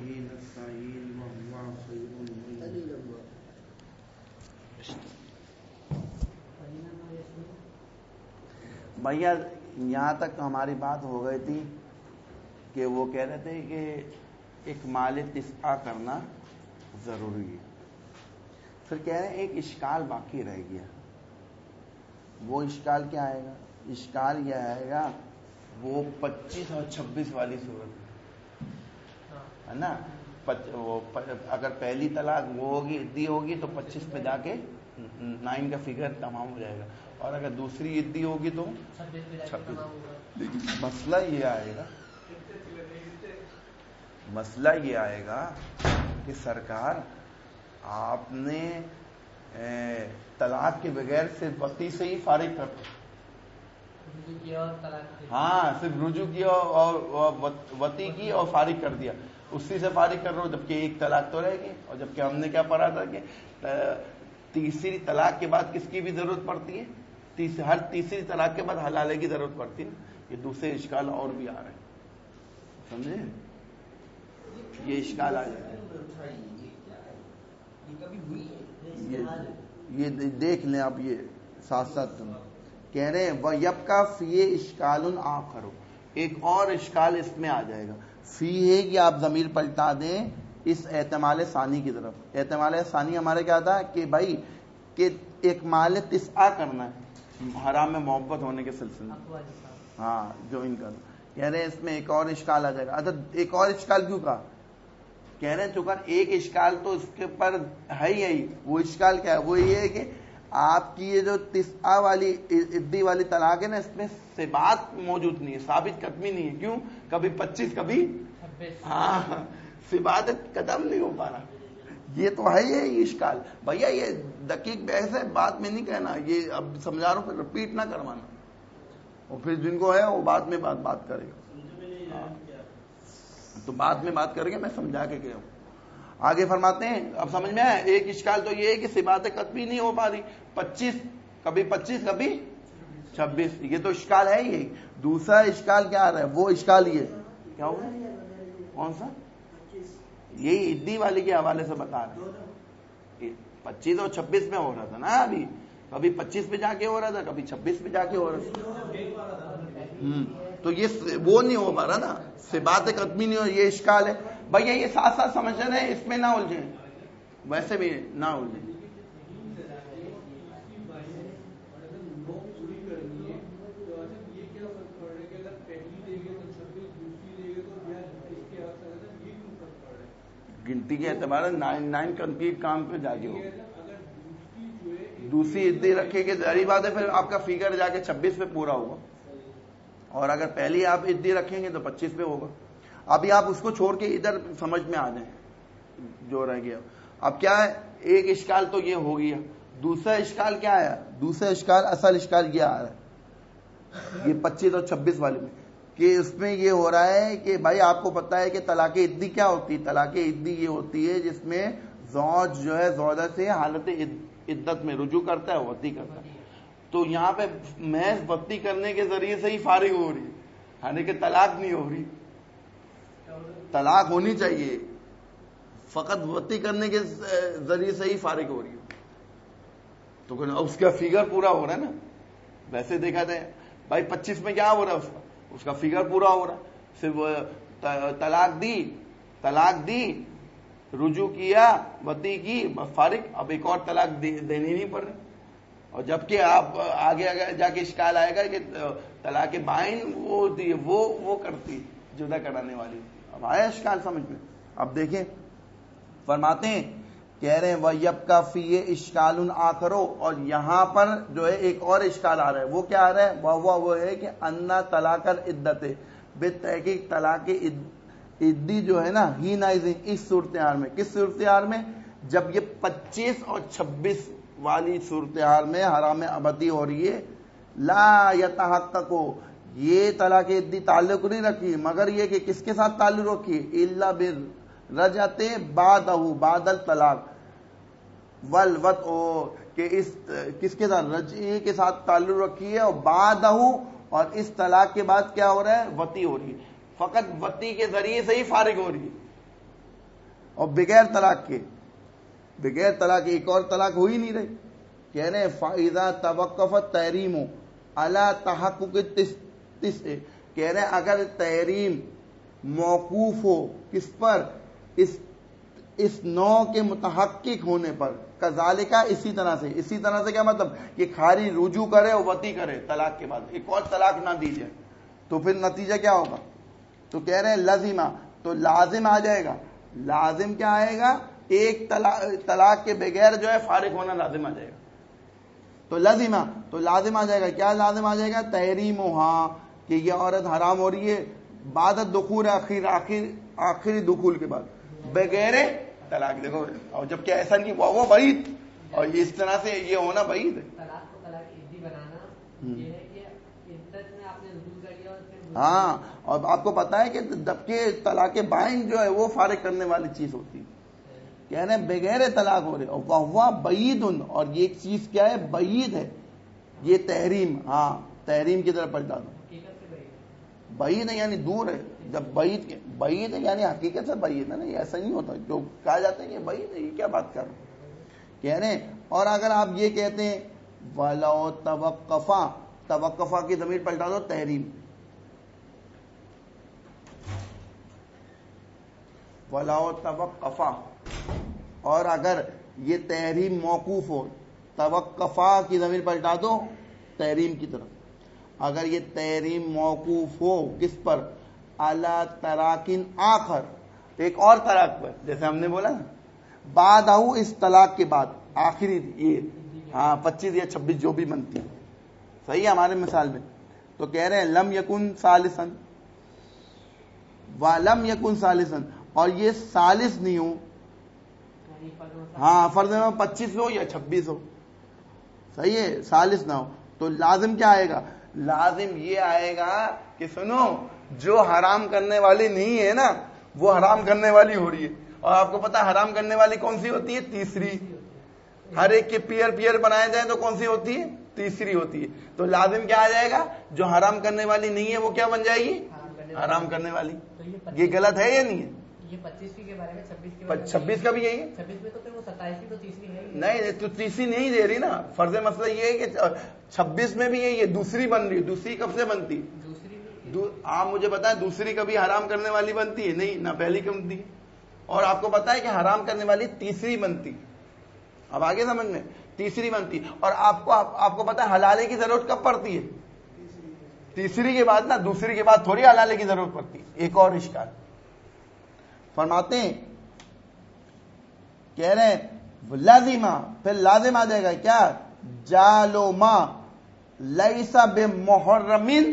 وبه نستعين وهو خير المعين. بھیا یہاں تک ہماری بات ہو گئی تھی کہ وہ کہہ رہے تھے کہ ایک مال تسعہ کرنا ضروری ہے. پھر کہہ رہے ہیں ایک اشکال باقی رہ گیا. وہ اشکال کیا آئے گا؟ اشکال یہ آئے گا وہ 25 اور 26 والی صورت ہے نا. اگر پہلی طلاق وہ ہوگی عدی ہوگی تو 25 پہ جا کے 9 کا فگر تمام ہو جائے گا, اور اگر دوسری عدی ہوگی تو 26. مسئلہ یہ آئے گا کہ سرکار آپ نے طلاق کے بغیر صرف وطی سے ہی فارغ کر دیا. ہاں, صرف رجوع کیا اور وطی کی اور فارغ کر دیا. اسی سے فارغ کر رہا ہوں, جبکہ ایک طلاق تو رہ گئی. اور جبکہ ہم نے کیا پڑھا تھا کہ تیسری طلاق کے بعد کس کی بھی ضرورت پڑتی ہے؟ ہر تیسری طلاق کے بعد حلالے کی ضرورت پڑتی ہے. یہ دوسرے اشکال اور بھی آ رہے ہیں, سمجھے؟ یہ اشکال آ جائے یہ دیکھ لیں آپ. یہ ساتھ ساتھ کہہ رہے ہیں وَيَبْقَى فِيهِ إِشْكَالٌ آخر, ایک اور اشکال اس میں آ جائے گا. فی ہے کہ آپ ضمیر پلٹا دیں اس احتمال ثانی کی طرف. احتمال ثانی ہمارے کیا تھا کہ بھائی کہ ایک مال تسعہ کرنا ہے حرام میں محبت ہونے کے سلسلے میں. ہاں, جو ان کا کہہ رہے ہیں اس میں ایک اور اشکال آ جائے گا. اچھا, ایک اور اشکال کیوں کہا؟ کہہ رہے ہیں چونکہ ایک اشکال تو اس کے پر ہے ہی. وہ اشکال کیا ہے؟ وہ یہ ہے کہ آپ کی یہ جو تسعہ والی عدی والی طلاق ہے نا, اس میں ثبات موجود نہیں ہے, ثابت قدمی نہیں ہے. کیوں؟ کبھی 25 کبھی 26. ہاں, ثبات قدم نہیں ہو پا رہا. یہ تو ہے یہ اشکال. بھیا یہ دقیق بحث ہے, بات میں نہیں کہنا. یہ اب سمجھا رہا ہوں, پھر رپیٹ نہ کروانا, اور پھر جن کو ہے وہ بعد میں بات کرے گا. تو بعد میں بات کریں گے, میں سمجھا کے گیا ہوں. آگے فرماتے ہیں, اب سمجھ میں آیا. ایک اشکال تو یہ ہے کہ ثبات قطعی نہیں ہو پا رہی. 25 کبھی 26 یہ تو اشکال ہے ہی. دوسرا اشکال کیا آ رہا ہے؟ وہ اشکال یہ کیا ہوگا؟ کون سا؟ یہی عدی والی کے حوالے سے بتا رہے ہیں. 25 اور 26 میں ہو رہا تھا نا ابھی. کبھی 25 پہ جا کے ہو رہا تھا, کبھی 26 پہ جا کے ہو رہا تھا. تو یہ وہ نہیں ہو پا رہا نا, ثبات قدمی نہیں ہو. یہ اشکال ہے. بھیا یہ ساتھ ساتھ سمجھ رہے ہیں, اس میں نہ الجھیں, ویسے بھی نہ الجھیں. گنتی کے اعتبار سے 9 کمپلیٹ کام پہ جا کے ہو. دوسری عدی رکھے کہ ظاہری بات ہے پھر آپ کا فگر جا کے 26 پہ پورا ہوگا, اور اگر پہلی آپ عدی رکھیں گے تو 25 پہ ہوگا. ابھی آپ اس کو چھوڑ کے ادھر سمجھ میں آ جائیں جو رہ گیا. اب کیا ہے, ایک اشکال تو یہ ہو گیا. دوسرا اشکال کیا ہے؟ دوسرا اشکال, اصل اشکال یہ آ رہا ہے یہ 25 اور 26 والے میں, کہ اس میں یہ ہو رہا ہے کہ بھائی آپ کو پتا ہے کہ طلاق عدی کیا ہوتی ہے. طلاق عدی یہ ہوتی ہے جس میں زوج جو ہے زوجہ سے حالت عدت میں رجوع کرتا ہے, وطی کرتا ہے. تو یہاں پہ محض وطی کرنے کے ذریعے سے ہی فارغ ہو رہی ہے, یعنی کہ طلاق نہیں ہو رہی. طلاق ہونی چاہیے, فقط وطی کرنے کے ذریعے سے ہی فارغ ہو رہی ہے. تو اس کا فگر پورا ہو رہا ہے نا. ویسے دیکھا جائے بھائی 25 میں کیا ہو رہا ہے, اس کا فگر پورا ہو رہا ہے. صرف طلاق دی رجوع کیا, وطی کی, فارغ. اب ایک اور طلاق دینی نہیں پڑ رہی. اور جبکہ آپ آگے جا کے اشکال آئے گا کہ طلاق بائن وہ ہوتی ہے, وہ کرتی جدا کرانے والی. اب آیا اشکال سمجھ میں؟ اب دیکھیں فرماتے ہیں, کہہ رہے ہیں وَيَبْقَى فِيهِ إِشْكَالٌ آخَرُ, اور یہاں پر جو ہے ایک اور اشکال آ رہا ہے. وہ کیا آ رہا ہے؟ وہ ہے کہ اَنَّ طلاق العدت, بے تحقیق طلاق عدی جو ہے نا, ہی نائزنگ, اس صورتحال میں. کس صورتحال میں؟ جب یہ 25 اور 26 والی صورتحال میں حرام ابدی ہو رہی ہے. لا یتحقق, یہ طلاق عدی تعلق نہیں رکھی, مگر یہ کہ کس کے ساتھ تعلق رکھی؟ الا بالرجعت بعد الطلاق والوطء, کہ اس کس کے ساتھ؟ رجعی کے ساتھ تعلق رکھی ہے, اور بعدہ, اور اس طلاق کے بعد کیا ہو رہا ہے؟ وطی ہو رہی ہے. فقط وطی کے ذریعے سے ہی فارغ ہو رہی ہے. اور بغیر طلاق کے ایک اور طلاق ہو ہی نہیں رہی. کہہ رہے ہیں فَإِذَا تَوَقَّفَتْ تَحْرِيمُ عَلَى تَحَقُّقِ التِّسْعِ، کہہ رہے ہیں اگر تحریم موقوف ہو کس پر؟ اس نوع کے متحقق ہونے پر. کذالک، اسی طرح سے کیا مطلب؟ کہ خالی رجوع کرے اور وطی کرے طلاق کے بعد ایک اور طلاق نہ دی جائے تو پھر نتیجہ کیا ہوگا؟ تو کہہ رہے ہیں لازمہ، تو لازم آ جائے گا. لازم کیا آئے گا؟ ایک طلاق کے بغیر جو ہے فارغ ہونا لازم آ جائے گا. تو لازم آ جائے گا. کیا لازم آ جائے گا؟ تحریم ہاں، کہ یہ عورت حرام ہو رہی ہے بعد الدخول، آخری دخول کے بعد بغیر طلاق. دیکھو، اور جب کہ ایسا نہیں وہ بعید، اور اس طرح سے یہ ہونا بعید ہے. طلاق کو طلاق عدی بنانا یہ ہے کہ عدت میں آپ نے رجوع کر لیا اور پھر ہاں، اور آپ کو پتا ہے کہ جبکہ طلاق بائن جو ہے وہ فارغ کرنے والی چیز ہوتی ہے. کہہ رہے ہیں بغیر طلاق ہو رہے، اور وہ بعید، اور یہ ایک چیز کیا ہے؟ بعید ہے. یہ تحریم، ہاں تحریم کی طرف پلٹا دو. بعید ہے یعنی دور ہے. جب بعید ہے یعنی حقیقت سے بعید ہے نا، یہ ایسا نہیں ہوتا جو کہا جاتا ہے کہ بعید ہے. یہ کیا بات کر رہے ہیں؟ کہہ رہے ہیں اور اگر آپ یہ کہتے ہیں وَلَوْ توقفا کی ضمیر پلٹا دو تحریم. وَلَوْ توقفا، اور اگر یہ تحریم موقوف ہو، توقفا کی ضمیر پلٹا دو تحریم کی طرف. اگر یہ تحریم موقوف ہو کس پر؟ علی طلاقٍ آخر، ایک اور طلاق پر، جیسے ہم نے بولا نا بعد اس طلاق کے بعد آخری یہ 25 یا 26 جو بھی بنتی ہے، صحیح ہے ہمارے مثال میں. تو کہہ رہے ہیں لم یکن ثالثا، ولم یکن ثالثا، اور یہ ثالث نہیں ہو. ہاں فرض میں 25 ہو یا 26 ہو، صحیح ہے، ثالث نہ ہو. تو لازم کیا آئے گا؟ لازم یہ آئے گا کہ سنو، جو حرام کرنے والی نہیں ہے نا وہ حرام کرنے والی ہو رہی ہے. اور آپ کو پتا حرام کرنے والی کون سی ہوتی ہے؟ تیسری. ہر ایک کے پیئر بنائے جائیں تو کون سی ہوتی ہے؟ تیسری ہوتی ہے. تو لازم کیا آ جائے گا؟ جو حرام کرنے والی نہیں ہے وہ کیا بن جائے گی؟ حرام کرنے والی. یہ غلط ہے یا نہیں ہے؟ یہ 25 کے بارے میں 26 کا بھی یہی ہے. 26 میں تو پھر وہ 27 تو تیسری ہے نہیں، تو تیسری نہیں دے رہی نا. فرض مسئلہ یہ ہے کہ 26 میں بھی یہ دوسری بن رہی ہے. دوسری کب سے بنتی؟ آپ مجھے بتائیں دوسری کبھی حرام کرنے والی بنتی ہے؟ نہیں، نہ پہلی بنتی. اور آپ کو پتا ہے کہ حرام کرنے والی تیسری بنتی. اب آگے سمجھ میں، تیسری بنتی. اور آپ کو پتا ہے حلالے کی ضرورت کب پڑتی ہے؟ تیسری کے بعد نا. دوسری کے بعد تھوڑی حلالے کی ضرورت پڑتی. ایک اور اشکال فرماتے ہیں، کہہ رہے ہیں لازمہ، پھر لازم آ جائے گا کیا؟ جالو ما لیس بمحرمن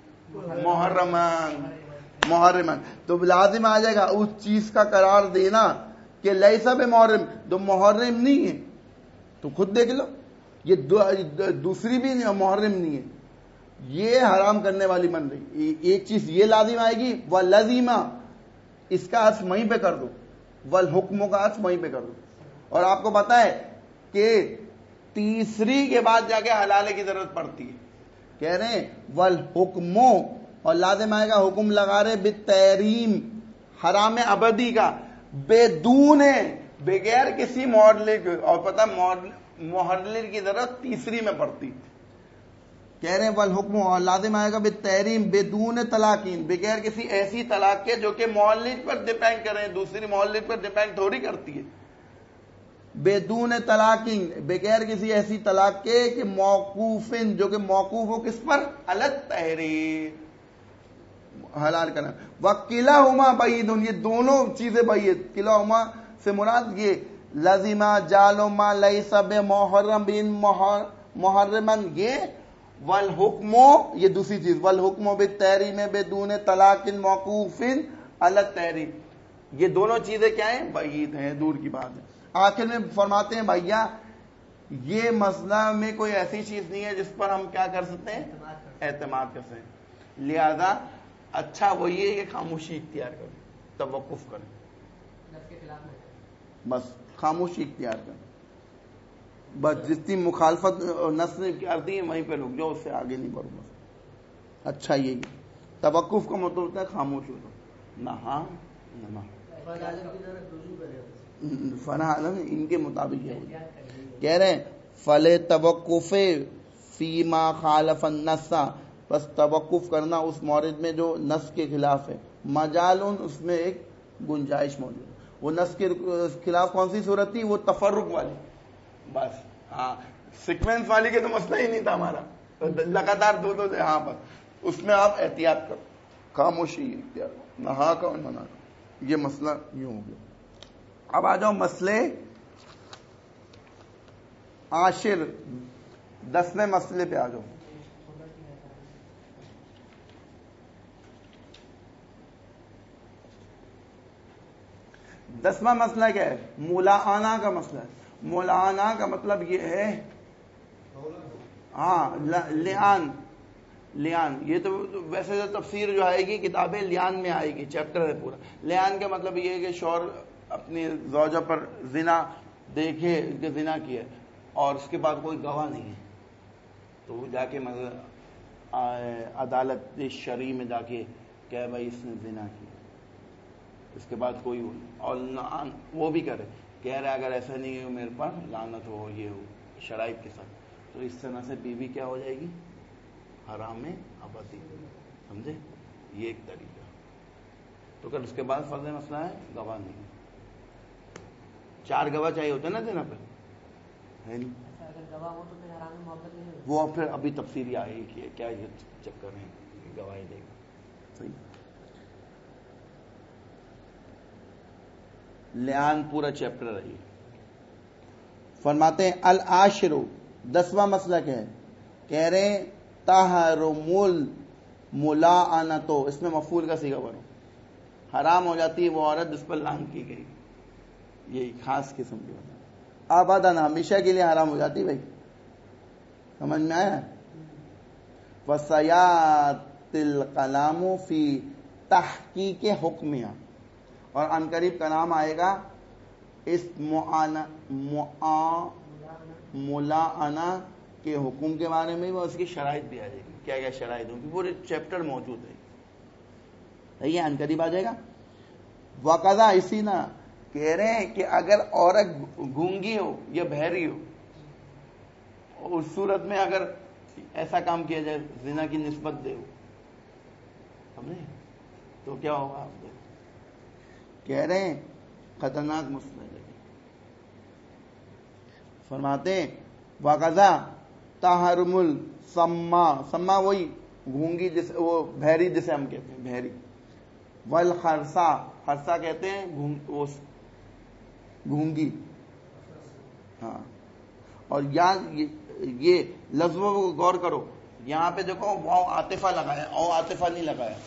محرمن. تو لازم آ جائے گا اس چیز کا قرار دینا کہ لیس بمحرم، جو محرم نہیں ہے. تو خود دیکھ لو، یہ دوسری بھی محرم نہیں ہے، یہ حرام کرنے والی بن رہی. ایک چیز یہ لازم آئے گی. وَلَزِمَ، اس کا عطف وہیں پہ کر دو، والحکم کا عطف وہیں پہ کر دو. اور آپ کو پتا ہے کہ تیسری کے بعد جا کے حلالے کی ضرورت پڑتی ہے. کہہ رہے ہیں والحکم، اور لازم آئے گا حکم لگا رہے بالتحریم، حرام ابدی کا، بدون، بغیر کسی معلل کے. اور پتا معلل کی ضرورت تیسری میں پڑتی. کہہ رہے ہیں والحکم، اور لازم آئے گا بالتحریم بدون طلاقین، بغیر کسی ایسی طلاق کے جو کہ معلل پر ڈیپینڈ کریں. دوسری معلل پر ڈیپینڈ تھوڑی کرتی ہے. بدون طلاقین، بغیر کسی ایسی طلاق کے کہ موقوفن، جو کہ موقوف ہو کس پر؟ علی التحریم، حلال کرنا. وکلاہما بعید، یہ دونوں چیزیں بعید. کلاہما سے مراد یہ لازمہ جالو ما لیس بمحرم محرمن، یہ والحکم، یہ دوسری چیز والحکم بالتحریم بدون طلاق موقوف علی التحریم. یہ دونوں چیزیں کیا ہیں؟ بعید ہیں، دور کی بات ہے. آخر میں فرماتے ہیں بھیا یہ مسئلہ میں کوئی ایسی چیز نہیں ہے جس پر ہم کیا کر سکتے ہیں؟ اعتماد کر سکتے ہیں. لہذا اچھا وہی ہے کہ خاموشی اختیار کریں، توقف کریں، بس خاموشی اختیار کریں. بس جتنی مخالفت نص نے کرتی ہے وہیں پہ رک جاؤ، اس سے آگے نہیں بڑھو. بس اچھا یہی توقف کا مطلب ہوتا ہے خاموش ہو جاؤ، نہ ہاں نہ. فنا عالم ان کے مطابق ہے. کہہ رہے ہیں فلے توقف فیما خالف النص، بس توقف کرنا اس مورد میں جو نص کے خلاف ہے. مجالن، اس میں ایک گنجائش موجود ہے. وہ نص کے خلاف کون سی صورت تھی؟ وہ تفرق والی. بس ہاں سیکوینس والی کے تو مسئلہ ہی نہیں تھا ہمارا، لگاتار دو تھے. ہاں بس اس میں آپ احتیاط کرو، خاموشی اختیار کرو، نہا کا اور منع کا. یہ مسئلہ یوں ہو گیا. اب آ جاؤ مسئلے عاشر، 10ویں مسئلے پہ آ جاؤ. دسواں مسئلہ کیا ہے؟ مولانا کا مسئلہ ہے. مولانا کا مطلب یہ ہے ہاں لیان. یہ تو ویسے تو تفسیر جو آئے گی کتابیں لیان میں آئے گی، چیپٹر ہے پورا. لیان کا مطلب یہ ہے کہ شوہر اپنی زوجہ پر زنا دیکھے کہ زنا کیا اور اس کے بعد کوئی گواہ نہیں ہے تو وہ جا کے عدالت شرعی میں جا کے کہ بھائی اس نے زنا کیا، اس کے بعد کوئی اور وہ بھی کرے کہہ رہا اگر ایسا نہیں ہے میرے پاس لعنت ہو، یہ ہو شرائط کے ساتھ، تو اس طرح سے بیوی کیا ہو جائے گی؟ حرام ابدی. سمجھے؟ یہ ایک طریقہ. تو کل اس کے بعد فرض مسئلہ ہے گواہ نہیں. 4 گواہ چاہیے ہوتے نا دینا پہ ہے نہیں. وہ پھر ابھی تفصیلی آئے گی کہ کیا یہ چکر ہے گواہی دے گا. صحیح. لیان پورا چیپٹر رہی. فرماتے ہیں العاشر، 10واں مسئلہ کیا ہے؟ کہہ رہے ہیں تحرم الملاعنۃ، اس میں مفعول کا صیغہ بنو، حرام ہو جاتی ہے وہ عورت جس پر لعن کی گئی. یہی خاص قسم کی بات. ابداً ہمیشہ کے لیے حرام ہو جاتی. بھائی سمجھ میں آیا؟ وسیات الکلام فی تحقیق حکمیہ، اور ان قریب کا نام آئے گا اس ملاعنہ کے حکم کے بارے میں، اس کی شرائط بھی آ جائے گی. کیا کیا شرائط ہوں گی پورے چیپٹر موجود ہے. صحیح ہے، ان قریب آ جائے گا. وقضا، اسی نہ کہہ رہے ہیں کہ اگر عورت گونگی ہو یا بہری ہو، اس صورت میں اگر ایسا کام کیا جائے زنا کی نسبت دے سمجھے تو کیا ہوگا؟ آپ دیکھ کہہ رہے ہیں خطرناک مسئلہ ہے. فرماتے ہیں وقضا تحرم السما وہی گونگی جسے وہ بہری جسے ہم کہتے ہیں بہری، والخرسا، خرسا کہتے ہیں گونگی. ہاں اور یہ لفظوں کو غور کرو، یہاں پہ دیکھو واو عاطفہ لگایا او عاطفہ نہیں لگایا.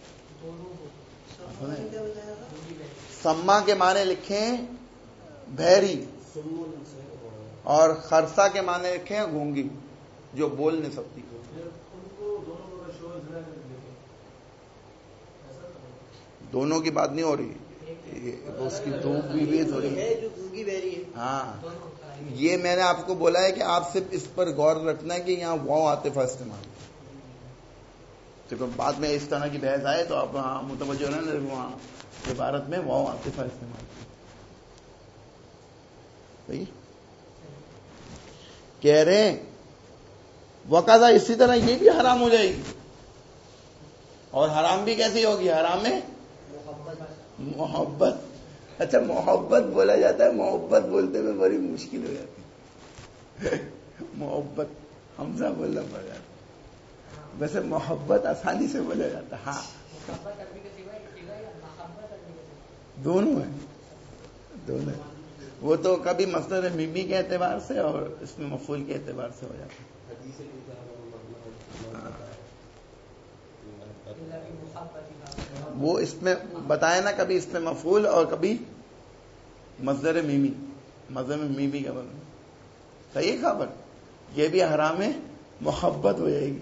سما کے معنی لکھیں بہری اور خرسا کے معنی لکھیں گونگی جو بول نہیں سکتی. دونوں کی بات نہیں ہو رہی، اس کی دو بیوی تھوڑی ہے. ہاں یہ میں نے آپ کو بولا ہے کہ آپ صرف اس پر غور رکھنا ہے کہ یہاں واو عاطفہ استعمال. دیکھو بعد میں اس طرح کی بحث آئے تو آپ وہاں متوجہ رہنا، وہاں عبارت میں واو عاطفہ استعمال. صحیح کہہ رہے ہیں وقضا، اسی طرح یہ بھی حرام ہو جائے گی. اور حرام بھی کیسی ہوگی؟ حرام میں محبت. اچھا محبت بولا جاتا ہے، محبت بولتے میں بڑی مشکل ہو جاتی ہے. محبت حمزہ بولنا پڑ جاتا ہے، ویسے محبت آسانی سے بولا جاتا ہے. ہاں دونوں ہیں، دونوں ہیں. وہ تو کبھی مصدر میمی کے اعتبار سے اور اس میں مفعول کے اعتبار سے ہو جاتا ہے. وہ اس میں بتایا نا، کبھی اس میں مفعول اور کبھی مصدر میمی، مصدر میں میمی کا بنا. صحیح خبر، یہ بھی حرام ہے، محبت ہو جائے گی.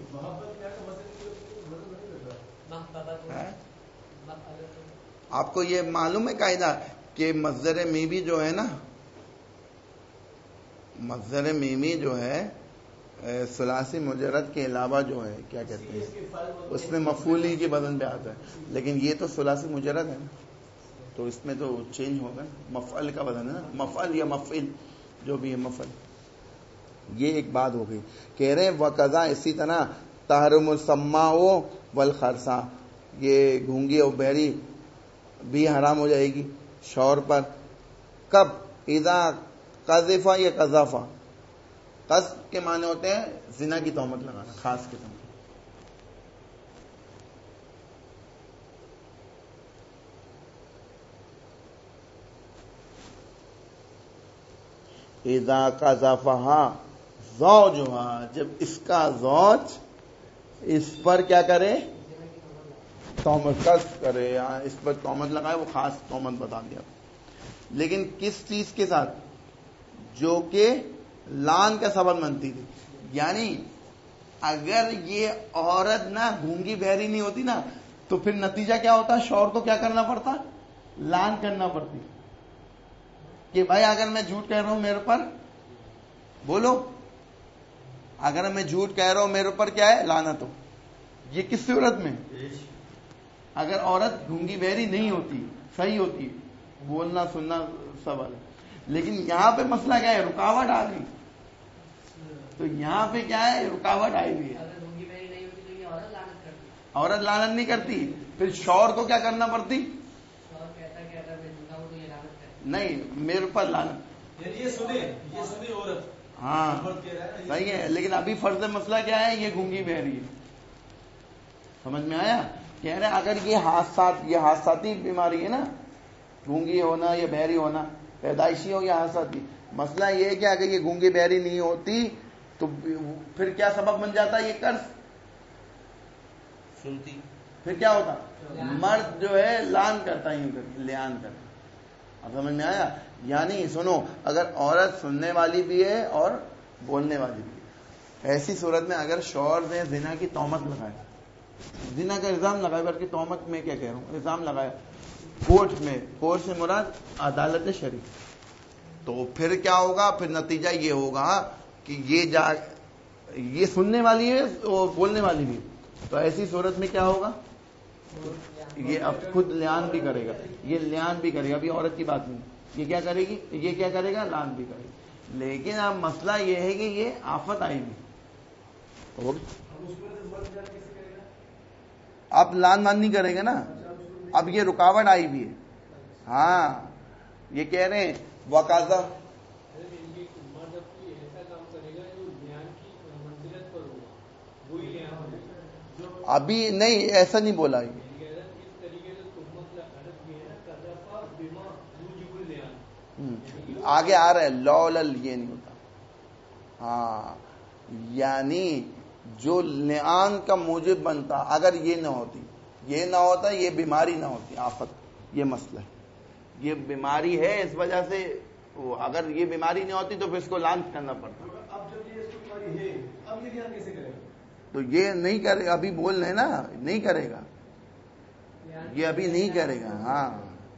آپ کو یہ معلوم ہے قاعدہ کہ مصدر میمی جو ہے نا، مصدر میمی جو ہے ثلاثی مجرد کے علاوہ جو ہے کیا کہتے ہیں اس میں مفعول ہی کے بدن پہ آتا ہے، لیکن یہ تو ثلاثی مجرد ہے نا. تو اس میں تو چینج ہوگا، مفعل کا وزن ہے نا، مفعل یا مفعل جو بھی ہے مفعل. یہ ایک بات ہو گئی. کہہ رہے ہیں وقضا اسی طرح تحرم السماء والخرساں، یہ گونگی اور بہری بھی حرام ہو جائے گی شوہر پر. کب؟ اذا قذف یا قذف. قذف کے معنی ہوتے ہیں زنا کی تہمت لگانا، خاص قسم کی. اذا قذفہا زوجہا، جب اس کا زوج اس پر کیا کرے؟ تہمت قذف کرے یا اس پر تہمت لگائے. وہ خاص تہمت بتا دیا. لیکن کس چیز کے ساتھ؟ جو کہ لعن کا سبب بنتی تھی. یعنی اگر یہ عورت نہ گونگی بہری نہیں ہوتی نا تو پھر نتیجہ کیا ہوتا؟ شوہر کو کیا کرنا پڑتا؟ لعن کرنا پڑتی کہ بھائی اگر میں جھوٹ کہہ رہا ہوں میرے پر بولو، اگر میں جھوٹ کہہ رہا ہوں میرے اوپر کیا ہے؟ لعنت ہو. یہ کس صورت میں؟ اگر عورت گونگی بہری نہیں ہوتی، صحیح ہوتی، بولنا سننا سب الگ. لیکن یہاں پہ مسئلہ کیا ہے؟ رکاوٹ آ گئی. تو یہاں پہ کیا ہے؟ رکاوٹ آئی ہوئی ہے. عورت لعنت نہیں کرتی، پھر شوہر کو کیا کرنا پڑتی؟ نہیں، میرے اوپر لعنت. یہ سنی عورت. ہاں صحیح ہے، لیکن ابھی فرض مسئلہ کیا ہے؟ یہ گونگی بہری ہے. سمجھ میں آیا؟ کہہ رہے اگر یہ حادثاتی بیماری ہے نا، گونگی ہونا یا بہری ہونا، پیدائشی ہو یا حادثاتی. مسئلہ یہ ہے کہ اگر یہ گونگی بہری نہیں ہوتی تو پھر کیا سبب بن جاتا؟ یہ قرض سنتی. پھر کیا ہوتا؟ مرد جو ہے لعن کرتا، لیان کرتا. اب سمجھ میں آیا؟ یعنی سنو، اگر عورت سننے والی بھی ہے اور بولنے والی بھی ہے، ایسی صورت میں اگر شوہر نے زنا کی تہمت لگائے، زنا کا الزام لگایا، بلکہ تہمت میں کیا کہہ رہا ہوں، الزام لگایا کورٹ میں، کورٹ سے مراد عدالت شرعی، تو پھر کیا ہوگا؟ پھر نتیجہ یہ ہوگا کہ یہ سننے والی ہے اور بولنے والی بھی، تو ایسی صورت میں کیا ہوگا؟ یہ اب خود لیان بھی کرے گا. یہ لیان بھی کرے گا، ابھی عورت کی بات نہیں. یہ کیا کرے گی؟ یہ کیا کرے گا؟ لعن بھی کرے گا. لیکن اب مسئلہ یہ ہے کہ یہ آفت آئی گی، اب لعن مان نہیں کرے گا نا، اب یہ رکاوٹ آئی بھی ہے. ہاں یہ کہہ رہے ہیں وقاضہ ابھی نہیں، ایسا نہیں بولا. آگے آ رہا ہے لولل، یہ نہیں ہوتا. ہاں یعنی جو لعان کا موجب بنتا، اگر یہ نہ ہوتی، یہ نہ ہوتا، یہ بیماری نہ ہوتی، آفت، یہ مسئلہ ہے. یہ بیماری ہے اس وجہ سے، اگر یہ بیماری نہیں ہوتی تو پھر اس کو لعن کرنا پڑتا. اب جب یہ بیماری ہے، اب یہ لعان کیسے کرے گا؟ تو یہ نہیں کرے، ابھی بول رہے نا نہیں کرے گا، یہ ابھی نہیں کرے گا. ہاں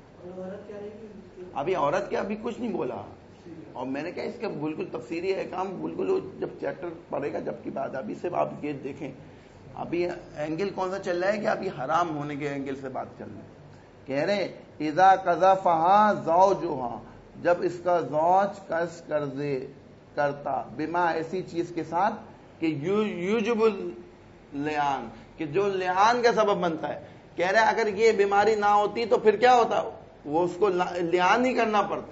ابھی عورت کے ابھی کچھ نہیں بولا، اور میں نے کہا اس کا بالکل تفسیری ہے کام، بالکل جب چیپٹر پڑھے گا جب کی بات. ابھی سے آپ یہ دیکھیں ابھی اینگل کون سا چل رہا ہے کہ ابھی حرام ہونے کے اینگل سے بات چل رہی ہے. کہہ رہے اذا قذفہا زوجہا، جب اس کا زوج قذف کر دے کرتا، بما ایسی چیز کے ساتھ کہ یوجب اللعان، کہ جو لعان کا سبب بنتا ہے. کہہ رہے اگر یہ بیماری نہ ہوتی تو پھر کیا ہوتا؟ وہ اس کو لعان نہیں کرنا پڑتا.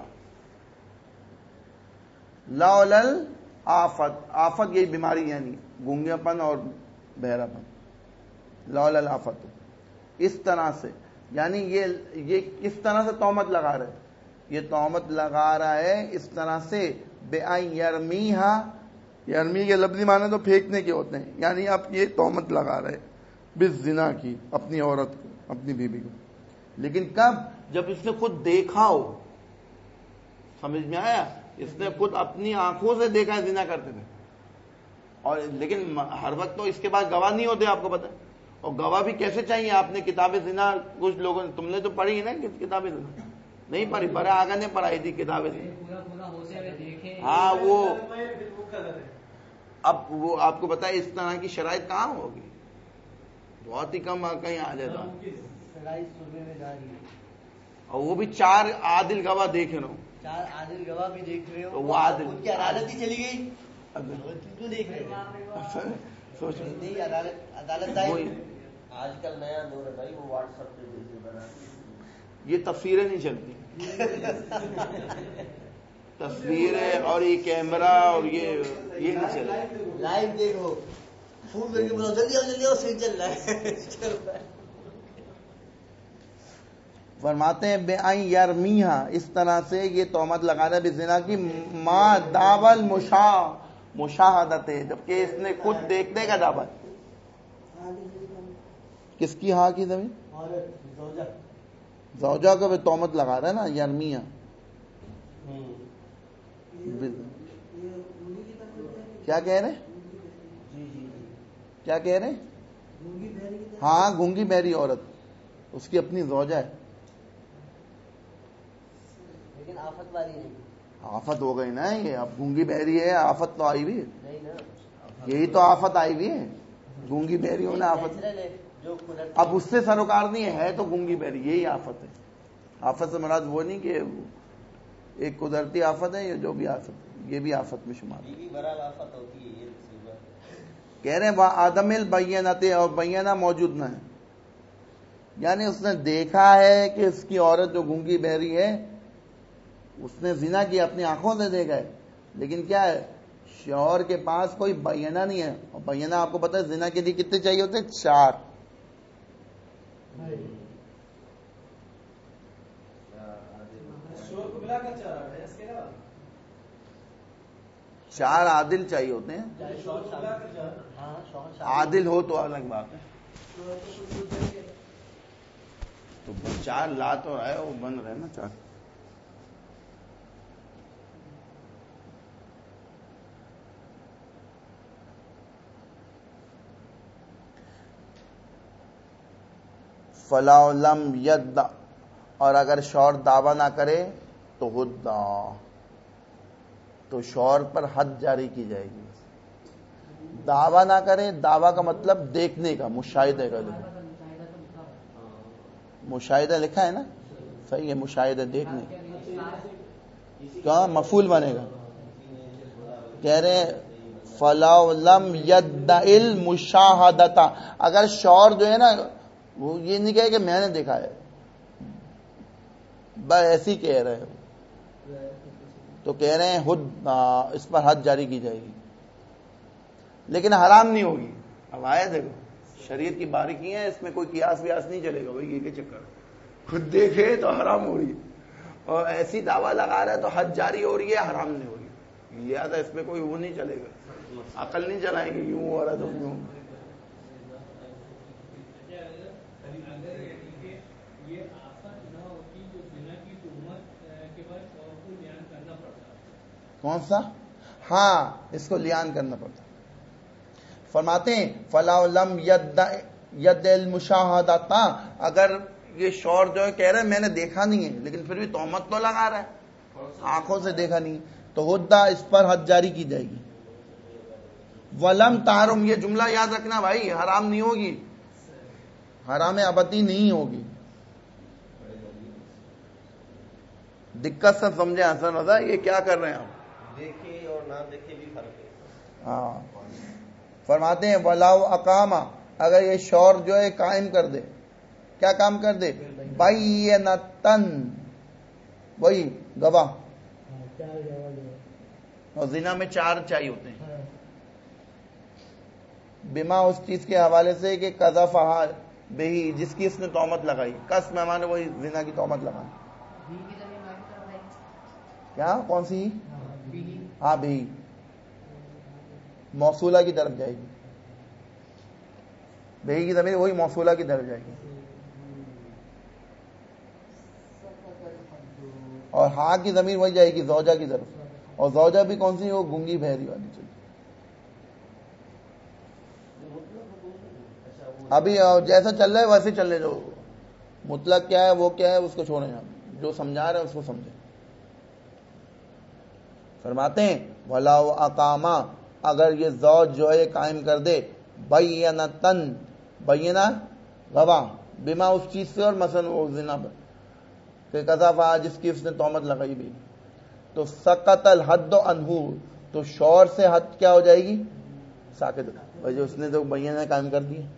لولل آفت، آفت یہی بیماری یعنی گونگا پن اور بہرا پن. لولل آفت اس طرح سے، یعنی یہ کس طرح سے تہمت لگا رہے؟ یہ تہمت لگا رہا ہے اس طرح سے بِأَن يَرْمِيهَا، یرمی کے لفظی معنی تو پھینکنے کے ہوتے ہیں، یعنی آپ یہ تہمت لگا رہے بالزنا کی اپنی عورت کو، اپنی بیوی کو. لیکن کب؟ جب اس نے خود دیکھا ہو. سمجھ میں آیا؟ اس نے خود اپنی آنکھوں سے دیکھا زنا کرتے تھے. اور لیکن ہر وقت تو اس کے بعد گواہ نہیں ہوتے، آپ کو پتہ ہے. اور گواہ بھی کیسے چاہیے؟ آپ نے کتاب زنا کچھ لوگوں نے، تم نے تو پڑھی ہے نا کتاب زنا؟ نہیں پڑھی، برا آگا نے پڑھائی تھی کتاب زنا. ہاں وہ اب وہ آپ کو پتا ہے اس طرح کی شرائط کہاں ہوگی، بہت ہی کم کہیں آ جاتا. اور وہ بھی 4 عادل گواہ دیکھ رہے ہو. 4 عادل گواہ بھی دیکھ رہے ہو تو وہ عادل ان کی عدالت ہی چلی گئی. کیوں دیکھ رہے ہیں؟ سوچ نہیں عدالت ظاہر. آج کل نیا دور ہے بھائی, وہ واٹس ایپ پہ ویڈیو بنا یہ تفسیریں نہیں چلتی. تصویریں اور یہ کیمرہ اور یہ نہیں چلے. لائیو دیکھو, فون کر کے بتاؤ جلدی آؤ صحیح چل رہا ہے. فرماتے ہیں بے آئیں یرمیہا, اس طرح سے یہ تہمت لگا رہا ہے بزنا کی, ما داول مشاہدت ہے, جبکہ اس نے خود دیکھنے کا دعویٰ. کس کی ہاں کی زمین زوجہ کو بھی تہمت لگا رہا ہے نا یرمیہا. کیا کہہ رہے کیا کہہ رہے؟ ہاں گونگی بہری عورت, اس کی اپنی زوجہ ہے. لیکن آفت والی نہیں. آفت ہو گئی نا یہ, اب گونگی بہری ہے, آفت تو آئی ہوئی ہے. یہی تو آفت آئی ہوئی ہے, گونگی بہری ہونا آفت. اب اس سے سروکار نہیں ہے تو گونگی بہری, یہی آفت ہے. آفت سے مراد وہ نہیں کہ ایک قدرتی آفت ہے, یہ جو بھی آفت ہے یہ بھی آفت میں شمار ہے. کہہ رہے ہیں وہ عدم البینۃ, اور بینہ موجود نہ ہے. یعنی اس نے دیکھا ہے کہ اس کی عورت جو گونگی بہری ہے اس نے زنا کی, اپنی آنکھوں سے دیکھا ہے, لیکن کیا ہے شوہر کے پاس کوئی بینہ نہیں ہے. اور بینہ آپ کو پتا ہے زنا کے لیے کتنے چاہیے ہوتے ہیں؟ 4. شوہر کو ملا کر 4 ہے, اس کے علاوہ 4 عادل چاہیے ہوتے ہیں. عادل ہو تو الگ بات ہے. تو 4 لا تو رہا ہے, وہ بن رہے نا 4. فلا لم ید, اور اگر شوہر دعویٰ نہ کرے تو حدا, تو شوہر پر حد جاری کی جائے گی. دعویٰ نہ کرے, دعویٰ کا مطلب دیکھنے کا, مشاہدے کا. مشاہدہ لکھا ہے نا, صحیح ہے, مشاہدہ دیکھنے. کیا مفعول بنے گا؟ کہہ رہے فلا لم یدعی المشاہدۃ, اگر شوہر جو ہے نا وہ یہ نہیں کہے کہ میں نے دیکھا ہے, بس ایسی کہہ رہے ہیں, تو کہہ رہے ہیں حد, اس پر حد جاری کی جائے گی, لیکن حرام نہیں ہوگی. اب آیا دیکھو شریعت کی باریکیاں ہیں, اس میں کوئی قیاس ویاس نہیں چلے گا. بھائی یہ کہ چکر خود دیکھے تو حرام ہو رہی ہے, اور ایسی دعویٰ لگا رہا ہے تو حد جاری ہو رہی ہے, حرام نہیں ہو رہی. لہٰذا اس میں کوئی وہ نہیں چلے گا, عقل نہیں چلائیں گے یوں ہو رہا تو یوں. کون سا؟ ہاں اس کو لیان کرنا پڑتا. فرماتے ہیں فلا لم ید المشاہدۃ, اگر یہ شوہر جو ہے کہہ رہا ہے میں نے دیکھا نہیں ہے, لیکن پھر بھی تہمت تو لگا رہا ہے, آنکھوں سے دیکھا نہیں, تو حدا, اس پر حد جاری کی جائے گی. ولم تحرم, یہ جملہ یاد رکھنا بھائی, حرام نہیں ہوگی, حرام ابدی نہیں ہوگی. دقت سے سمجھے حسن رضا, یہ کیا کر رہے ہیں آپ؟ دیکھے اور نہ دیکھے بھی فرق ہے. ہاں فرماتے ہیں ولاؤ اقامہ, اگر یہ شوہر جو ہے قائم کر دے, کیا کام کر دے؟ بینتن, وہی گواہ. اور زنا میں 4 چاہیے ہوتے ہیں. بما, اس چیز کے حوالے سے کہ قذفہا بہی, جس کی اس نے تہمت لگائی. قذف میں ہمارے وہی زنا کی تہمت لگائی. کیا کون سی؟ ہاں بھی موصولہ کی طرف جائے گی. بہی کی ضمیر وہی موصولہ کی طرف جائے گی. اور ہاں کی ضمیر وہی جائے گی زوجہ کی طرف, اور زوجہ بھی کون سی؟ وہ گونگی بہری والی چیز. ابھی جیسا چل رہا ہے ویسے چل رہے, جو مطلق کیا ہے وہ کیا ہے اس کو چھوڑیں, ہم جو سمجھا رہے ہیں اس کو سمجھیں. فرماتے ہیں ولاؤ اقامہ, اگر یہ زوج جو ہے قائم کر دے, بینہ گواہ, بما, اس چیز سے, اور مثلا وہ زنا پر, کہ قذفہ جس کی اس نے تہمت لگائی بھی. تو سقط الحد عنہ, تو شور سے حد کیا ہو جائے گی؟ ساکت. جو اس نے تو بینہ قائم کر دی.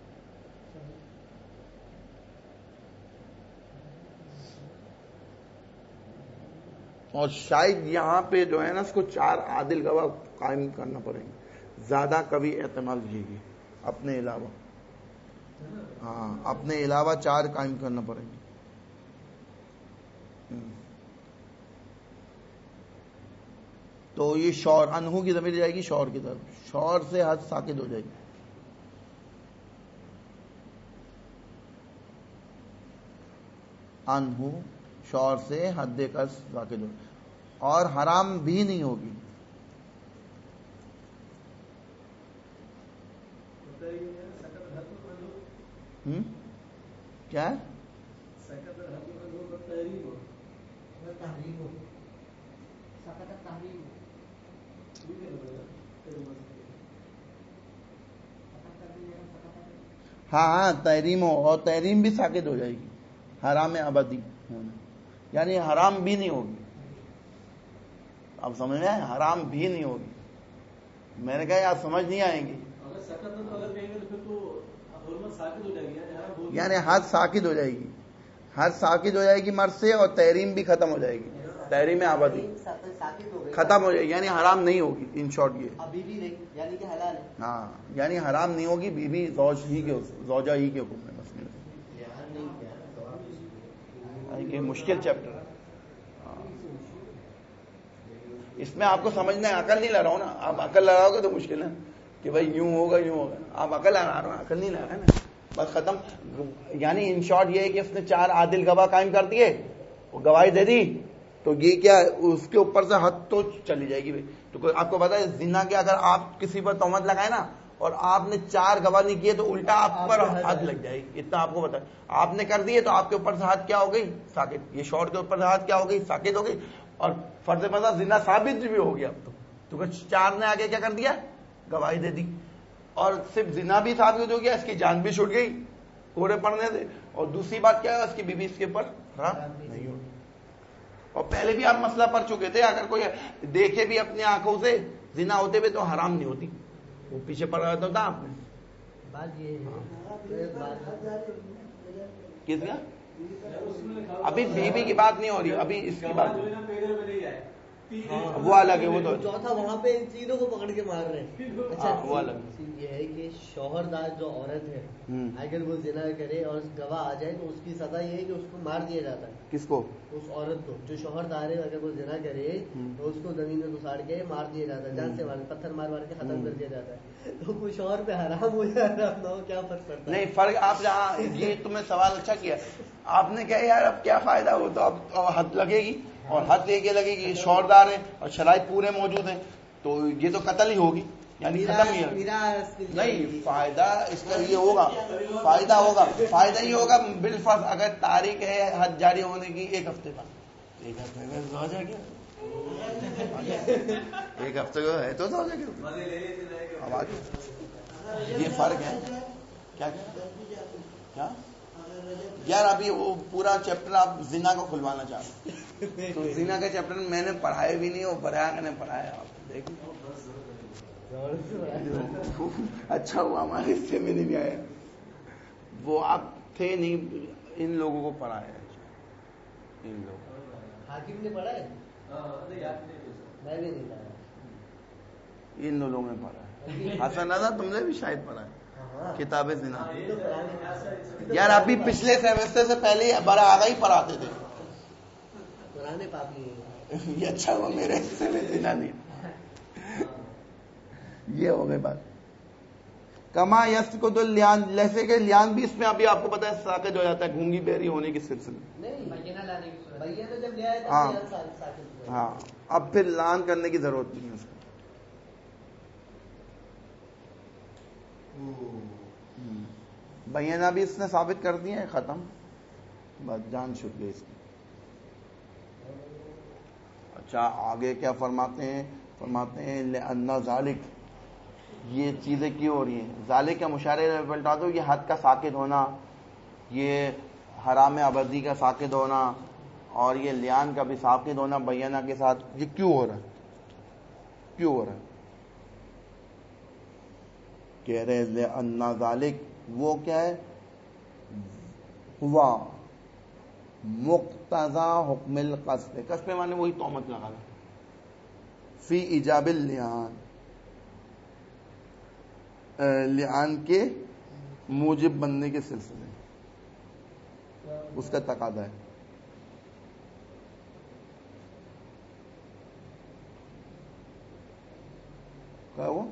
اور شاید یہاں پہ جو ہے نا اس کو 4 عادل گواہ قائم کرنا پڑیں گے, زیادہ کبھی احتمال یہ اپنے علاوہ, ہاں اپنے علاوہ 4 قائم کرنا پڑیں گے. تو یہ شور انہو کی ضمیر جائے گی شور کی طرف, شور سے حد ساکت ہو جائے گی. انہو شور سے حد قذف ساکت ہو, اور حرام بھی نہیں ہوگی. کیا ہے؟ ہاں تحریم ہو, اور تحریم بھی ساکت ہو جائے گی. حرام ابدی یعنی حرام بھی نہیں ہوگی. اب سمجھ میں آئے, حرام بھی نہیں ہوگی. میں نے کہا یار سمجھ نہیں آئیں گی. یعنی حد ساکت ہو جائے گی, حد ساکت ہو جائے گی مرد سے, اور تحریم بھی ختم ہو جائے گی. تحریم آبادی ختم ہو جائے گی, یعنی حرام نہیں ہوگی. ان شارٹ یہ بیوی نہیں یعنی کہ حلال ہے. ہاں یعنی حرام نہیں ہوگی, بیوی زوجہ ہی کے حکم میں. یہ مشکل چیپٹر ہے. اس میں آپ کو سمجھنا ہے, عقل نہیں لگاؤ نا. آپ عقل لگاؤ گے تو مشکل ہے کہ بھائی یوں ہوگا یوں ہوگا. آپ عقل لگا رہے ہیں, عقل نہیں لگا رہے نا, بس ختم. یعنی ان شارٹ یہ ہے کہ اس نے 4 عادل گواہ قائم کر دیے, وہ گواہی دے دی, تو یہ کیا اس کے اوپر سے حد تو چلی جائے گی. تو آپ کو پتا ہے زنا کے اگر آپ کسی پر تہمت لگائے نا اور آپ نے 4 گواہ نہیں کیے تو الٹا آپ پر حد لگ جائے گی. اتنا آپ کو پتا ہے. آپ نے کر دیے تو آپ کے اوپر سے حد کیا ہو گئی؟ ساکت. یہ شور کے اوپر سے حد کیا ہو گئی؟ ساکت ہو گئی. اور فرض مذہب زنا ثابت بھی ہو گیا اب تو 4 نے آگے کیا کر دیا؟ گواہی دے دی. اور صرف زنا بھی ثابت ہو گیا, اس کی جان بھی چھوٹ گئی کوڑے پڑنے سے. اور دوسری بات کیا ہے, اس کی بیوی اس کے اوپر حرام نہیں ہوگی. اور پہلے بھی آپ مسئلہ پڑھ چکے تھے, اگر کوئی دیکھے بھی اپنی آنکھوں سے زنا ہوتے ہوئے تو حرام نہیں ہوتی. وہ پیچھے پڑ رہا تھا آپ نے کس کا. ابھی بیوی کی بات نہیں ہو رہی, ابھی اس کی بات وہ الگ ہے. وہ تو چوتھا وہاں پہ ان چیزوں کو پکڑ کے مار رہے ہیں. اچھا وہ الگ یہ ہے کہ شوہردار جو عورت ہے اگر وہ زنا کرے اور گواہ آ جائے تو اس کی سزا یہ ہے کہ اس کو مار دیا جاتا ہے. کس کو؟ اس عورت کو. جو شوہردار ہے اگر وہ زنا کرے تو اس کو زمین میں گھساڑ کے مار دیا جاتا ہے, جان سے مار, پتھر مار مار کے ختم کر دیا جاتا ہے. تو کوئی شوہر پہ حرام ہو یا حرام نہ ہو, کیا فرق پڑتا ہے؟ نہیں فرق. آپ جہاں یہ تمہیں سوال اچھا کیا, آپ نے کہا یار اب کیا فائدہ, وہ تو اب حد لگے گی, اور حد لے کے لگے گی. شوہردار ہے اور شرائط پورے موجود ہیں, تو یہ تو قتل ہی ہوگی, یعنی ختم ہی ہے. نہیں فائدہ اس کا یہ ہوگا, فائدہ ہوگا, فائدہ ہی ہوگا بالفرض اگر تاریخ ہے حد جاری ہونے کی 1 ہفتے کا. 1 ہفتے میں ہو جائے گا, 1 ہفتے کا ہے تو ہو جائے گا. یہ فرق ہے. کیا کیا یار ابھی وہ پورا چیپٹر آپ زنا کو کھلوانا چاہتے ہیں, تو زنا کا چیپٹر میں نے پڑھایا بھی نہیں, وہ بریا نے پڑھایا. آپ دیکھ اچھا ہوا ہمارے حصے میں نہیں آیا, وہ آپ تھے نہیں, ان لوگوں کو پڑھایا. ان لوگوں حاکم نے پڑھا ہے, میں بھی نہیں پڑھا. ان لوگوں نے پڑھا ہے. حسن رضا تم نے بھی شاید پڑھا ہے کتاب زنا. یار ابھی پچھلے سیمسٹر سے پہلے بڑا آگا ہی پڑھاتے تھے. قرآن پاک نہیں. یہ اچھا ہوا میرے حصے میں زنا نہیں. یہ ہو گئی بات. کما یس کو تو لیان, جیسے کہ لیان بھی اس میں ابھی آپ کو پتا ہے ساکت ہو جاتا ہے گونگی بہری ہونے کے سلسلے. ہاں اب پھر لان کرنے کی ضرورت نہیں ہے اس کو. بینہ بھی اس نے ثابت کر دی ہے, ختم, بس جان چھٹ گئی اس کی. اچھا آگے کیا فرماتے ہیں لأن ذالک, یہ چیزیں کیوں ہو رہی ہیں؟ ذالک کا مشارے پلٹا دو, یہ حد کا ساکت ہونا, یہ حرام ابدی کا ساکت ہونا, اور یہ لیان کا بھی ساقط ہونا بینہ کے ساتھ، یہ کیوں ہو رہا ہے؟ کیوں ہو رہا ہے؟ کہہ رہے لأن ذالک، وہ کیا ہے؟ ہوا مقتضا حکم القصد، قصد مانے وہی تہمت لگانا، فی ایجاب اللعان، لعان کے موجب بننے کے سلسلے میں اس کا تقاضا ہے۔ کیا وہ؟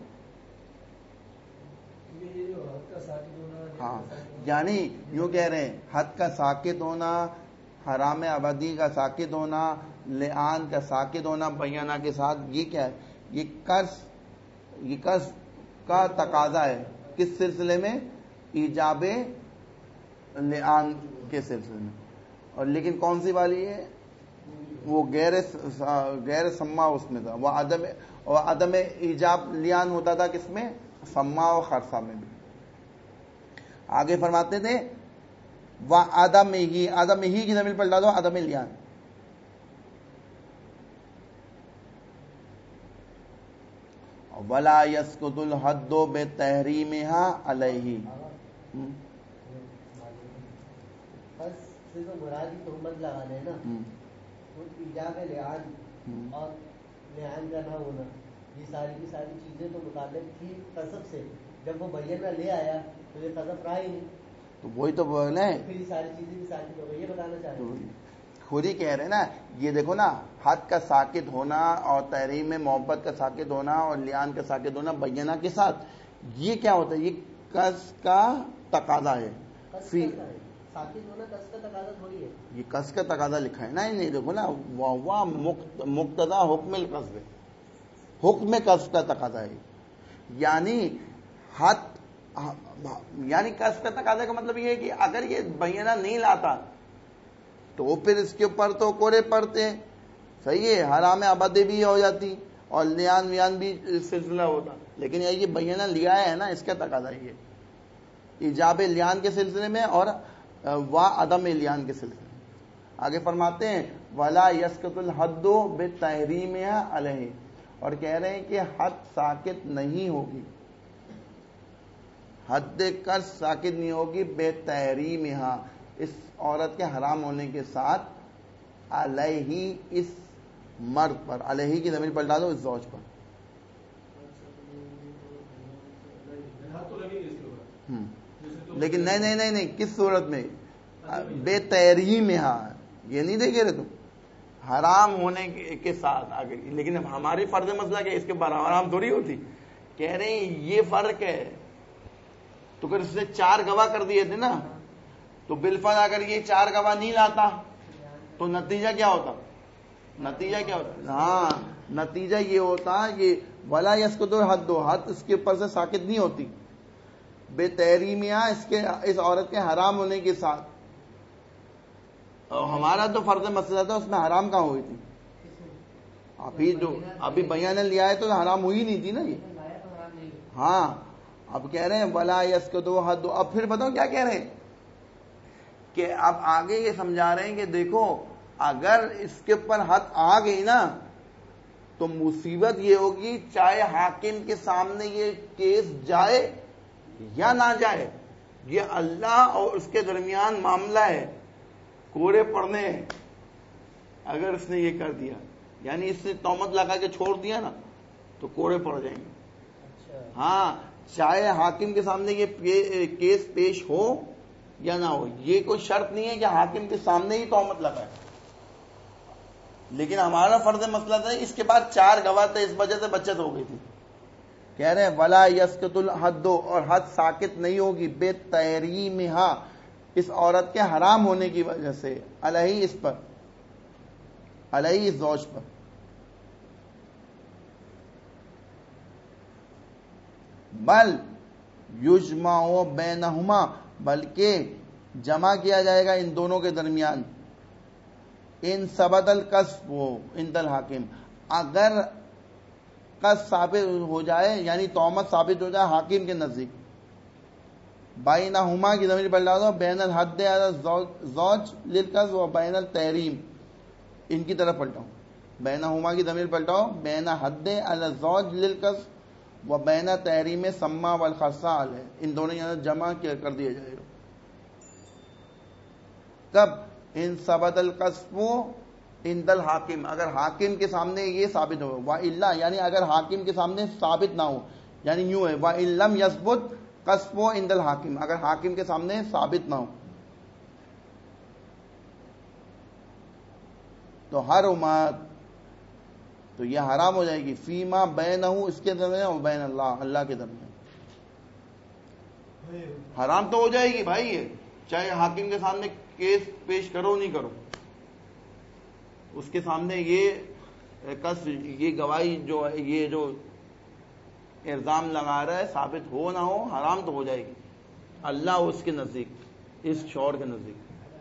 ہاں، یعنی یوں کہہ رہے ہیں حد کا ساکت ہونا، حرام ابدی کا ساکت ہونا، لعان کا ساکت ہونا بینہ کے ساتھ، یہ کیا ہے؟ یہ قصد کا تقاضا ہے۔ کس سلسلے میں؟ ایجاب لعان کے سلسلے میں۔ اور لیکن کون سی والی ہے؟ وہ غیر سما اس میں تھا، وہ عدم ایجاب لعان ہوتا تھا کس میں؟ سما و خرسہ میں بھی۔ آگے فرماتے تھے عدم ہی کی ضمیر پلٹا دو، عدم لعان۔ ولا يسقط الحد بتحریمها علیہ، بس سے تو مراد ہی تہمت لگانے ہیں نا، وہ ایجاب لعان اور لعان کا نہ ہونا، یہ ساری کی ساری چیزیں تو متعلق تھی قذف سے، جب وہ بینہ لے آیا تو یہ قذف رہا ہی نہیں، تو وہی تو بولے پھر یہ ساری چیزیں بھی ساتھ ہو گئی، یہ بتانا چاہ رہے ہیں۔ خود ہی کہہ رہے ہیں نا، یہ دیکھو نا، حد کا ساکت ہونا اور تحریم میں محبت کا ساکت ہونا اور لیان کا ساکت ہونا بینہ کے ساتھ، یہ کیا ہوتا ہے؟ یہ قصد کا تقاضا ہے۔ ساکت ہونا قصد کا تقاضا تھوڑی ہے، یہ قصد کا تقاضا لکھا ہے نا، نہیں دیکھو نا، وہ مقتضا حکم القصد، حکم قصد کا تقاضا ہے، یعنی حد، یعنی قصد کا تقاضا کا مطلب یہ ہے کہ اگر یہ بینہ نہیں لاتا تو پھر اس کے اوپر تو کوڑے پڑتے ہیں، صحیح ہے، حرام ابدی بھی ہو جاتی اور لیان ویان بھی سلسلہ ہوتا، لیکن یہ بینہ لیا ہے نا، اس کا تقاضا یہ ایجاب لیان کے سلسلے میں اور عدم لیان کے سلسلے میں۔ آگے فرماتے ہیں ولا یسقط الحد بتحریمها علیہ، اور کہہ رہے ہیں کہ حد ساکت نہیں ہوگی، حد قصد ساکت نہیں ہوگی بتحریمها، اس عورت کے حرام ہونے کے ساتھ، علیہ اس مرد پر، علیہ کی ضمیر پلٹا دو اس زوج پر، لیکن نہیں کس صورت میں؟ بے تحریمہا، یہ نہیں دیکھے رہے تم، حرام ہونے کے ساتھ آگے، لیکن ہماری فرض مسئلہ کہ اس کے بعد حرام تھوڑی ہوتی، کہہ رہے ہیں یہ فرق ہے، تو اگر اس نے 4 گواہ کر دیے تھے نا، تو بالفرض اگر یہ 4 گواہ نہیں لاتا تو نتیجہ کیا ہوتا؟ ہاں، نتیجہ یہ ہوتا یہ ولا یسقط الحد، حد اس کے اوپر سے ساکت نہیں ہوتی، بے تحریمیا، اس عورت کے حرام ہونے کے ساتھ۔ اور ہمارا تو فرض مسئلہ تھا، اس میں حرام کہاں ہوئی تھی؟ ابھی بیان لیا ہے تو حرام ہوئی نہیں تھی نا یہ۔ ہاں، اب کہہ رہے ہیں ولا یسقط الحد، اب پھر بتاؤ کیا کہہ رہے ہیں کہ اب آگے یہ سمجھا رہے ہیں کہ دیکھو اگر اس کے اوپر حد آ گئی نا تو مصیبت یہ ہوگی، چاہے حاکم کے سامنے یہ کیس جائے یا نہ جائے، یہ اللہ اور اس کے درمیان معاملہ ہے، کوڑے پڑنے ہیں اگر اس نے یہ کر دیا، یعنی اس نے تہمت لگا کے چھوڑ دیا نا تو کوڑے پڑ جائیں گے۔ ہاں، چاہے حاکم کے سامنے یہ کیس پیش ہو یا نہ ہو، یہ کوئی شرط نہیں ہے کہ حاکم کے سامنے ہی تہمت لگائے، لیکن ہمارا فرض مسئلہ تھا اس کے بعد 4 گواہ تھے، اس وجہ سے بچت ہو گئی تھی۔ کہہ رہے ہیں ولا یسقط الحد، اور حد ساکت نہیں ہوگی بے تحریمہا، اس عورت کے حرام ہونے کی وجہ سے، علیہ اس پر، علیہ اس زوج پر۔ بل یجمع بینہما، بلکہ جمع کیا جائے گا ان دونوں کے درمیان، ان ثبت القذف عند الحاکم، اگر قذف ثابت ہو جائے، یعنی تہمت ثابت ہو جائے حاکم کے نزدیک، بینہما کی ضمیر پلٹا دو، بین الحد علی الزوج للقذف و بین التحریم، ان کی طرف پلٹاؤ, بینہما کی ضمیر پلٹاؤ, بین حد علی الزوج للقص و بین تحریم سما والخصا علیہ, ان دونوں یہاں جمع کر دیا جائے گا. کب؟ ان ثبت القصف عند الحاکم, اگر حاکم کے سامنے یہ ثابت ہو, وَإِلَّا یعنی اگر حاکم کے سامنے ثابت نہ ہو, یعنی یوں ہے وَإِن لَمْ يَثْبُتْ قَصْفُ عند الحاکم, اگر حاکم کے سامنے ثابت نہ ہو تو ہر امت تو یہ حرام ہو جائے گی, فیما بینہ, اس کے درمیان, اور بین اللہ, اللہ کے درمیان حرام تو ہو جائے گی بھائی. یہ چاہے حاکم کے سامنے کیس پیش کرو نہیں کرو, اس کے سامنے یہ گواہی جو ہے, یہ جو الزام لگا رہا ہے ثابت ہو نہ ہو, حرام تو ہو جائے گی اللہ اس کے نزدیک, اس شوہر کے نزدیک.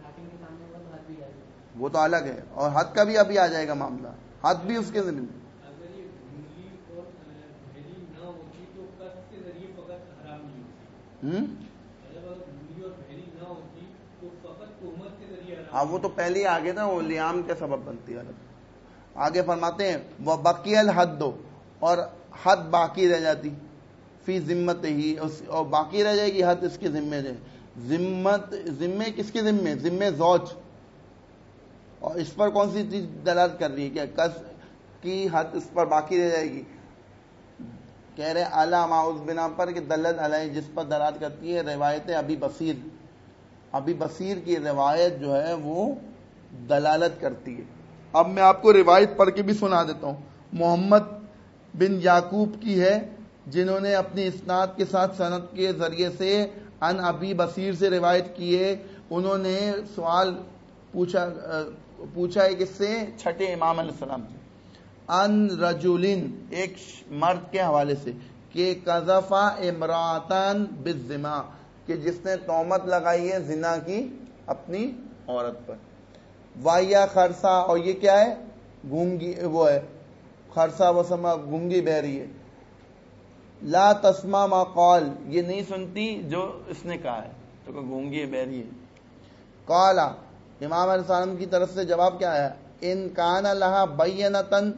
وہ تو الگ ہے, اور حد کا بھی ابھی آ جائے گا معاملہ, حد بھی اس کے ذمہ. اگر یہ بھونگی اور بھیڑی نہ ہوتی تو قصد کے ذریعے فقط حرام نہیں ہوتی. اگر بھونگی اور بھیڑی نہ ہوتی تو فقط تہمت کے ذریعے حرام. ہاں وہ تو پہلے ہی آگے نا, وہ لیام کے سبب بنتی ہے. آگے فرماتے ہیں وہ بقی الحد, اور حد باقی رہ جاتی, فی ذمت ہی, اور باقی رہ جائے گی حد اس کے ذمے سے. ذمے کس کے ذمے؟ ذمے زوج. اور اس پر کون سی چیز دلالت کر رہی ہے؟ کہ قصد کی حد اس پر باقی رہ جائے گی. کہہ رہے اعلیٰ اس بنا پر کہ دلت علیہ, جس پر دلالت کرتی ہے روایت ابی بصیر. ابی بصیر کی روایت جو ہے وہ دلالت کرتی ہے. اب میں آپ کو روایت پڑھ کے بھی سنا دیتا ہوں. محمد بن یعقوب کی ہے, جنہوں نے اپنی اسناد کے ساتھ سند کے ذریعے سے ان ابی بصیر سے روایت کی ہے. انہوں نے سوال پوچھا ہے کس سے؟ چھٹے امام علیہ السلام سے. ان رجولن, ایک مرد کے حوالے سے, کہ قذفا امراتن بالزنا, کہ جس نے تہمت لگائی ہے زنا کی اپنی عورت پر. وایا خرسا, اور یہ کیا ہے؟ گونگی, وہ ہے خرسا وسما, گونگی بہری ہے. لا تسمع ما قال, یہ نہیں سنتی جو اس نے کہا ہے, تو کہ گونگی بہری ہے. قال, امام علیہ السلام کی طرف سے جواب کیا ہے؟ ان کان لہا بینتن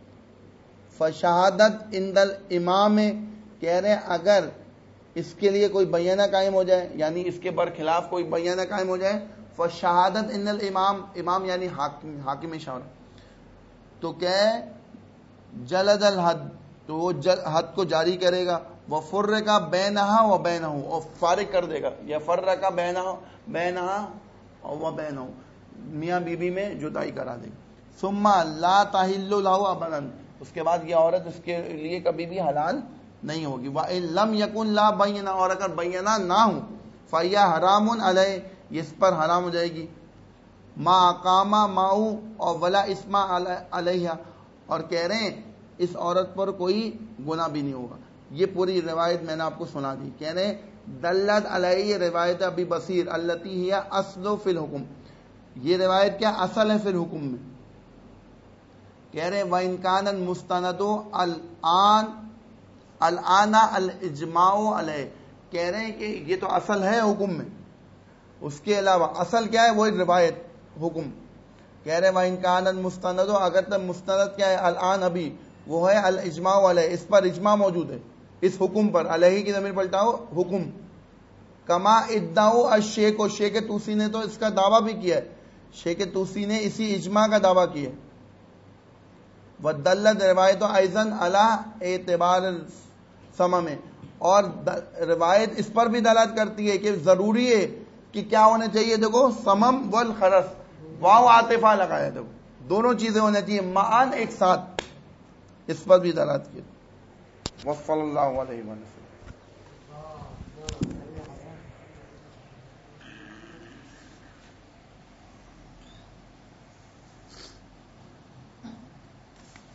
فشہادت عند الامام, کہہ رہے ہیں اگر اس کے لیے کوئی بینہ قائم ہو جائے, یعنی اس کے برخلاف کوئی بینہ قائم ہو جائے, فشہادت عند الامام, امام یعنی حاکم شورا, تو کہ جلد الحد, تو وہ حد کو جاری کرے گا. وفرقا بینہا و بینہ, اور فارغ کر دے گا, یا فرقا بینہا و بینہ, میاں بیوی میں جدائی کرا دے گا. ثم لا تحل له ابدا, اس کے بعد یہ عورت اس کے لیے کبھی بھی حلال نہیں ہوگی. وَإِن لَمْ يَكُنْ لَا بَيِّنَةٌ, اور اگر بینہ نہ ہو, فَهِيَ حَرَامٌ عَلَيْهِ, یہ اس پر حرام ہو جائے گی. مَا أَقَامَ مَعُهُ اور وَلَا إِثْمَ عَلَيْهَا, اور کہہ رہے ہیں اس عورت پر کوئی گناہ بھی نہیں ہوگا. یہ پوری روایت میں نے آپ کو سنا دی. کہہ رہے ہیں دلت علیہ روایت ابی بصیر التی ہی اصل فی الحکم, یہ روایت کیا اصل ہے فی الحکم میں. کہہ رہے وَإِن كَانَ الْمُسْتَنَدُ الْآنَ الْإِجْمَاعُ عَلَيْهِ, کہہ رہے ہیں کہ یہ تو اصل ہے حکم میں, اس کے علاوہ اصل کیا ہے؟ وہی روایت حکم. کہہ رہے وَإِن كَانَ الْمُسْتَنَدُ, اگر تک مستند کیا ہے الآن ابھی, وہ ہے الْإِجْمَاعُ عَلَيْهِ, اس پر اجماع موجود ہے, اس حکم پر. علیہ کی ضمیر پلٹاؤ حکم. کما ادعوا الشیخ, و شیخ توسی نے تو اس کا دعویٰ بھی کیا ہے, شیخ توسی نے اسی اجماع کا دعویٰ کیا ہے. ودلت روایت ایضاً علی اعتبار السمم, اور روایت اس پر بھی دلالت کرتی ہے کہ ضروری ہے کہ کیا ہونا چاہیے, دیکھو سمم والخرس, واو عاطفہ لگایا, دیکھو دونوں چیزیں ہونا چاہیے معاً ایک ساتھ, اس پر بھی دلالت کی. وصلی اللہ علیہ وسلم.